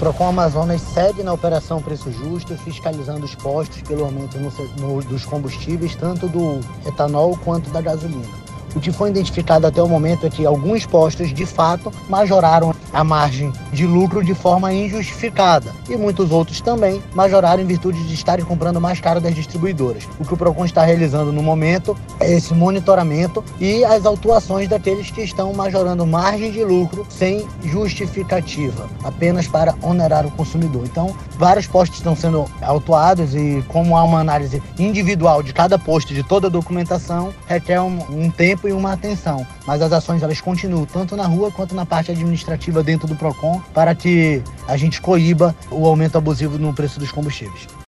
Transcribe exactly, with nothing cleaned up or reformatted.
Procon Amazonas segue na Operação Preço Justo, fiscalizando os postos pelo aumento no, no, dos combustíveis, tanto do etanol quanto da gasolina. O que foi identificado até o momento é que alguns postos, de fato, majoraram a margem de lucro de forma injustificada. E muitos outros também majoraram em virtude de estarem comprando mais caro das distribuidoras. O que o Procon está realizando no momento é esse monitoramento e as autuações daqueles que estão majorando margem de lucro sem justificativa, apenas para onerar o consumidor. Então, vários postos estão sendo autuados e, como há uma análise individual de cada posto, de toda a documentação, requer um, um tempo e uma atenção, mas as ações elas continuam tanto na rua quanto na parte administrativa dentro do Procon para que a gente coíba o aumento abusivo no preço dos combustíveis.